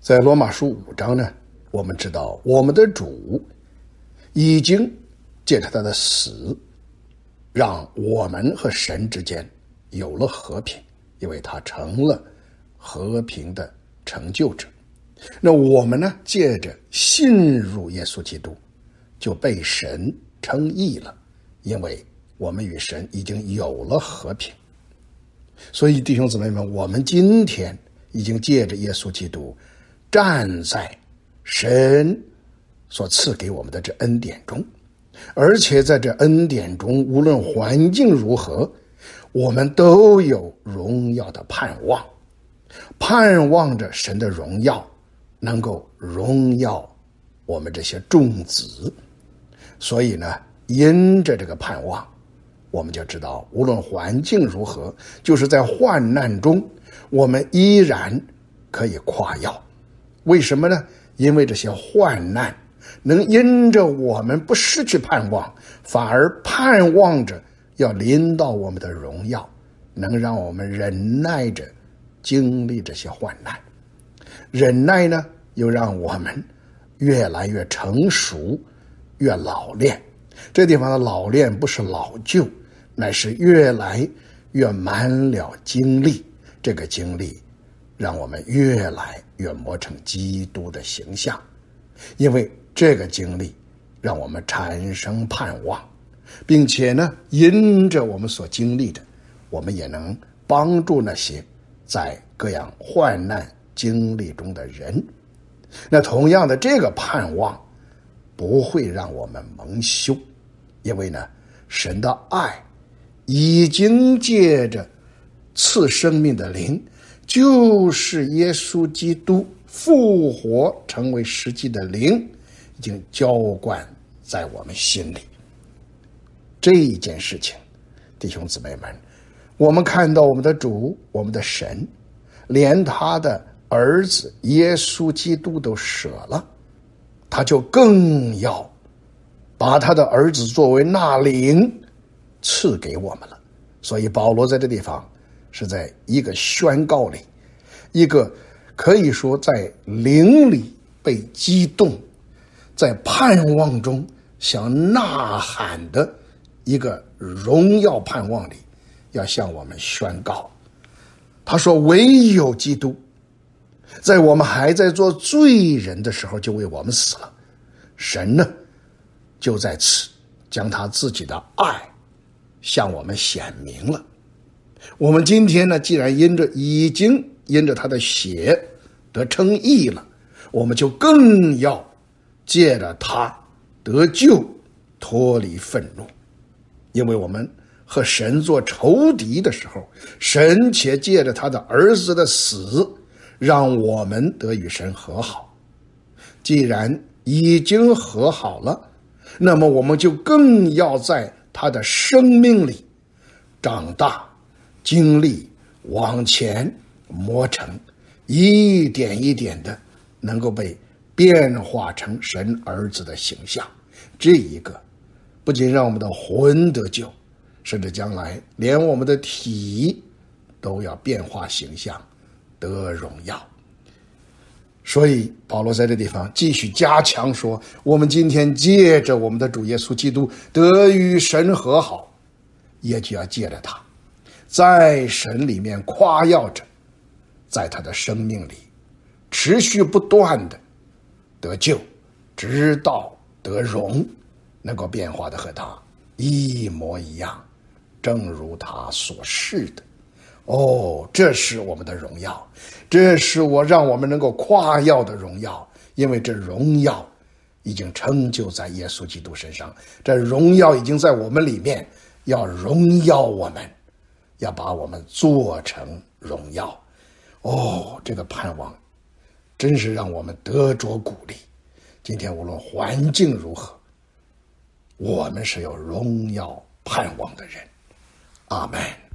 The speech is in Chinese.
在罗马书5章呢，我们知道我们的主已经借着他的死，让我们和神之间有了和平，因为他成了和平的成就者。那我们呢，借着信入耶稣基督，就被神称义了，因为我们与神已经有了和平。所以弟兄姊妹们，我们今天已经借着耶稣基督站在神所赐给我们的这恩典中，而且在这恩典中，无论环境如何，我们都有荣耀的盼望，盼望着神的荣耀能够荣耀我们这些众子。所以呢，因着这个盼望，我们就知道无论环境如何，就是在患难中，我们依然可以夸耀。为什么呢？因为这些患难能因着我们不失去盼望，反而盼望着要临到我们的荣耀，能让我们忍耐着经历这些患难。忍耐呢，又让我们越来越成熟，越老练。这地方的老练不是老旧，乃是越来越满了经历。这个经历让我们越来越磨成基督的形象，因为这个经历让我们产生盼望，并且呢，因着我们所经历的，我们也能帮助那些在各样患难经历中的人。那同样的，这个盼望不会让我们蒙羞，因为呢，神的爱已经借着赐生命的灵，就是耶稣基督复活成为实际的灵，已经浇灌在我们心里。这一件事情，弟兄姊妹们，我们看到我们的主，我们的神，连他的儿子耶稣基督都舍了，他就更要把他的儿子作为那灵赐给我们了。所以保罗在这地方是在一个宣告里，一个可以说在灵里被激动，在盼望中想呐喊的一个荣耀盼望里，要向我们宣告。他说，唯有基督在我们还在做罪人的时候就为我们死了，神呢就在此将他自己的爱向我们显明了。我们今天呢，既然已经因着他的血得称义了，我们就更要借着他得救，脱离愤怒。因为我们和神做仇敌的时候，神且借着他的儿子的死，让我们得与神和好。既然已经和好了，那么我们就更要在他的生命里长大，经历，往前磨成，一点一点的能够被变化成神儿子的形象。这一个不仅让我们的魂得救，甚至将来连我们的体都要变化形象，得荣耀。所以保罗在这地方继续加强说，我们今天借着我们的主耶稣基督得与神和好，也就要借着他在神里面夸耀着，在他的生命里持续不断的得救，直到得荣，能够变化的和他一模一样，正如他所示的。这是我们的荣耀，这是让我们能够夸耀的荣耀，因为这荣耀已经成就在耶稣基督身上，这荣耀已经在我们里面，要荣耀我们，要把我们做成荣耀。这个盼望真是让我们得着鼓励。今天无论环境如何，我们是有荣耀盼望的人。阿们。